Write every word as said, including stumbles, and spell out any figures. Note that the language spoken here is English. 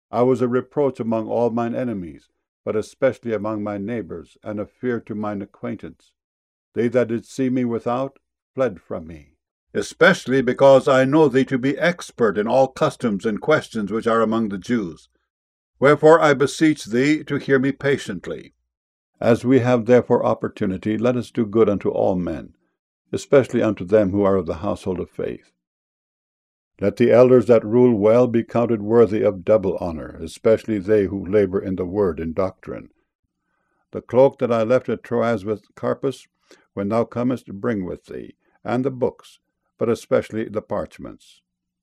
I was a reproach among all mine enemies, but especially among my neighbours, and a fear to mine acquaintance. They that did see me without fled from me, especially because I know thee to be expert in all customs and questions which are among the Jews. Wherefore I beseech thee to hear me patiently. As we have therefore opportunity, let us do good unto all men, especially unto them who are of the household of faith. Let the elders that rule well be counted worthy of double honor, especially they who labor in the word and doctrine. The cloak that I left at Troas with Carpus, when thou comest, bring with thee, and the books, but especially the parchments.